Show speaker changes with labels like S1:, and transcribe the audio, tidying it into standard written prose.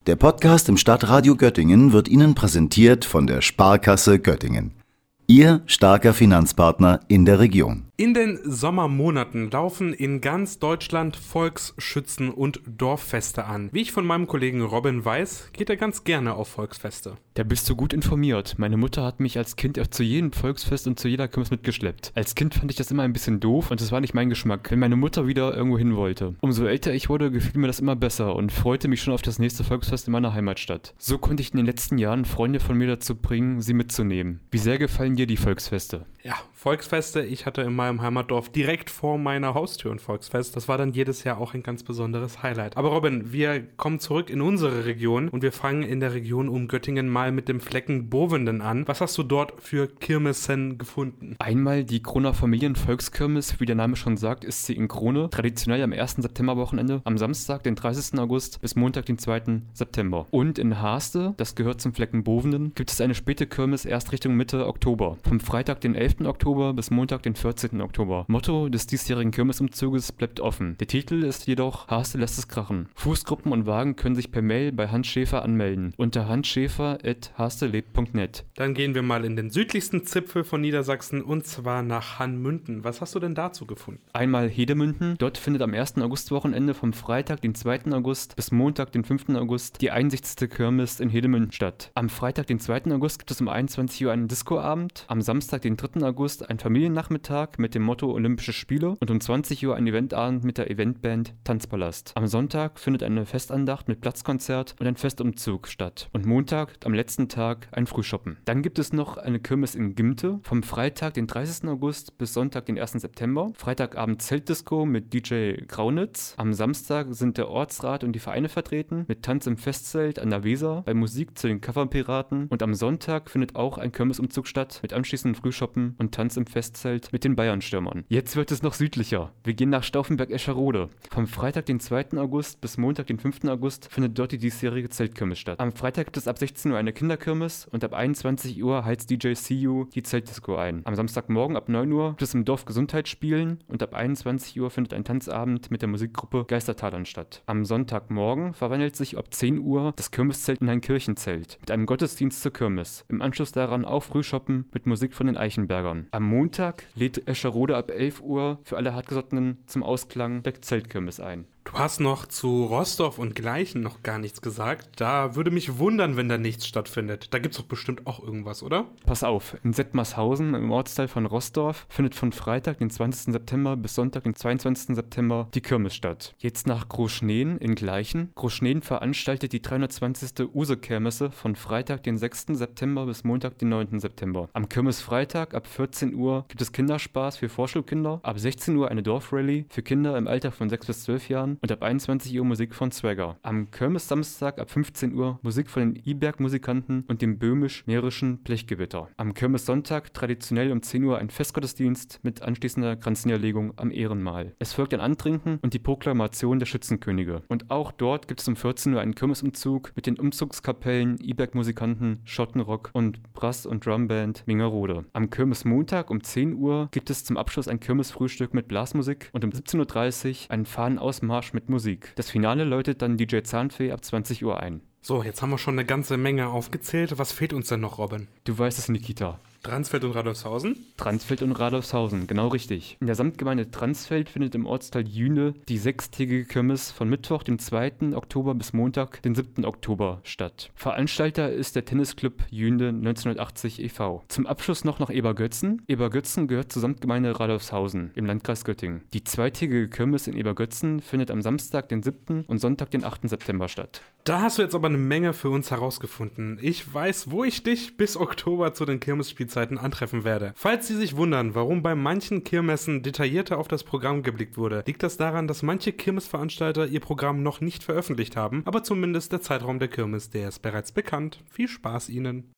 S1: Der Podcast im Stadtradio Göttingen wird Ihnen präsentiert von der Sparkasse Göttingen. Ihr starker Finanzpartner in der Region.
S2: In den Sommermonaten laufen in ganz Deutschland Volksschützen- und Dorffeste an. Wie ich von meinem Kollegen Robin weiß, geht er ganz gerne auf Volksfeste.
S3: Da bist du gut informiert. Meine Mutter hat mich als Kind zu jedem Volksfest und zu jeder Kirmes mitgeschleppt. Als Kind fand ich das immer ein bisschen doof und das war nicht mein Geschmack, wenn meine Mutter wieder irgendwo hin wollte. Umso älter ich wurde, gefiel mir das immer besser und freute mich schon auf das nächste Volksfest in meiner Heimatstadt. So konnte ich in den letzten Jahren Freunde von mir dazu bringen, sie mitzunehmen. Wie sehr gefallen dir die Volksfeste?
S2: Ja, Volksfeste. Ich hatte in meinem Heimatdorf direkt vor meiner Haustür ein Volksfest. Das war dann jedes Jahr auch ein ganz besonderes Highlight. Aber Robin, wir kommen zurück in unsere Region und wir fangen in der Region um Göttingen mal mit dem Flecken Bovenden an. Was hast du dort für Kirmessen gefunden?
S3: Einmal die Kroner Familienvolkskirmes, wie der Name schon sagt, ist sie in Krone, traditionell am 1. Septemberwochenende, am Samstag, den 30. August bis Montag, den 2. September. Und in Haste, das gehört zum Flecken Bovenden, gibt es eine späte Kirmes erst Richtung Mitte Oktober. Vom Freitag, den 11. Oktober bis Montag, den 14. Oktober. Motto des diesjährigen Kirmesumzuges bleibt offen. Der Titel ist jedoch Haste lässt es krachen. Fußgruppen und Wagen können sich per Mail bei Hans Schäfer anmelden. Unter hansschäfer@hastelebt.net.
S2: Dann gehen wir mal in den südlichsten Zipfel von Niedersachsen und zwar nach Hanmünden. Was hast du denn dazu gefunden?
S3: Einmal Hedemünden. Dort findet am 1. Augustwochenende vom Freitag, den 2. August bis Montag, den 5. August die 61. Kirmes in Hedemünden statt. Am Freitag, den 2. August gibt es um 21 Uhr einen Discoabend. Am Samstag, den 3. August ein Familiennachmittag mit dem Motto Olympische Spiele und um 20 Uhr ein Eventabend mit der Eventband Tanzpalast. Am Sonntag findet eine Festandacht mit Platzkonzert und ein Festumzug statt. Und Montag, am letzten Tag, ein Frühschoppen. Dann gibt es noch eine Kirmes in Gimte vom Freitag, den 30. August bis Sonntag, den 1. September. Freitagabend Zeltdisco mit DJ Graunitz. Am Samstag sind der Ortsrat und die Vereine vertreten mit Tanz im Festzelt an der Weser, bei Musik zu den Coverpiraten. Und am Sonntag findet auch ein Kirmesumzug statt mit anschließendem Frühschoppen und Tanz im Festzelt mit den Bayernstürmern. Jetzt wird es noch südlicher. Wir gehen nach Stauffenberg-Escherode. Vom Freitag, den 2. August bis Montag, den 5. August findet dort die diesjährige Zeltkirmes statt. Am Freitag gibt es ab 16 Uhr eine Kinderkirmes und ab 21 Uhr heizt DJ CU die Zeltdisco ein. Am Samstagmorgen ab 9 Uhr gibt es im Dorf Gesundheitsspielen und ab 21 Uhr findet ein Tanzabend mit der Musikgruppe Geistertalern statt. Am Sonntagmorgen verwandelt sich ab 10 Uhr das Kirmeszelt in ein Kirchenzelt mit einem Gottesdienst zur Kirmes. Im Anschluss daran auch Frühschoppen mit Musik von den Eichenbergern. Am Montag lädt Escherode ab 11 Uhr für alle Hartgesottenen zum Ausklang der Zeltkirmes ein.
S2: Du hast noch zu Roßdorf und Gleichen noch gar nichts gesagt. Da würde mich wundern, wenn da nichts stattfindet. Da gibt's doch bestimmt auch irgendwas, oder?
S3: Pass auf, in Settmarshausen, im Ortsteil von Roßdorf, findet von Freitag, den 20. September bis Sonntag, den 22. September die Kirmes statt. Jetzt nach Großschneen in Gleichen. Großschneen veranstaltet die 320. Use-Kermesse von Freitag, den 6. September bis Montag, den 9. September. Am Kirmesfreitag ab 14 Uhr gibt es Kinderspaß für Vorschulkinder. Ab 16 Uhr eine Dorfrallye für Kinder im Alter von 6 bis 12 Jahren. Und ab 21 Uhr Musik von Swagger. Am Kirmes-Samstag ab 15 Uhr Musik von den Iberg-Musikanten und dem böhmisch-mährischen Blechgewitter. Am Kirmes-Sonntag traditionell um 10 Uhr ein Festgottesdienst mit anschließender Kranzniederlegung am Ehrenmal. Es folgt ein Antrinken und die Proklamation der Schützenkönige. Und auch dort gibt es um 14 Uhr einen Kirmesumzug mit den Umzugskapellen, Iberg-Musikanten, Schottenrock und Brass- und Drumband Mingerode. Am Kirmes-Montag um 10 Uhr gibt es zum Abschluss ein Kirmesfrühstück mit Blasmusik und um 17.30 Uhr einen Fahnenausmarsch mit Musik. Das Finale läutet dann DJ Zahnfee ab 20 Uhr ein.
S2: So, jetzt haben wir schon eine ganze Menge aufgezählt. Was fehlt uns denn noch, Robin?
S3: Du weißt es, Nikita.
S2: Dransfeld und Radolfshausen?
S3: Dransfeld und Radolfshausen, genau richtig. In der Samtgemeinde Dransfeld findet im Ortsteil Jühne die sechstägige Kirmes von Mittwoch, dem 2. Oktober bis Montag, den 7. Oktober statt. Veranstalter ist der Tennisclub Jühne 1980 e.V. Zum Abschluss noch nach Ebergötzen. Ebergötzen gehört zur Samtgemeinde Radolfshausen im Landkreis Göttingen. Die zweitägige Kirmes in Ebergötzen findet am Samstag, den 7. und Sonntag, den 8. September statt.
S2: Da hast du jetzt aber eine Menge für uns herausgefunden. Ich weiß, wo ich dich bis Oktober zu den Kirmesspielzeiten antreffen werde. Falls Sie sich wundern, warum bei manchen Kirmessen detaillierter auf das Programm geblickt wurde, liegt das daran, dass manche Kirmesveranstalter ihr Programm noch nicht veröffentlicht haben, aber zumindest der Zeitraum der Kirmes, der ist bereits bekannt. Viel Spaß Ihnen!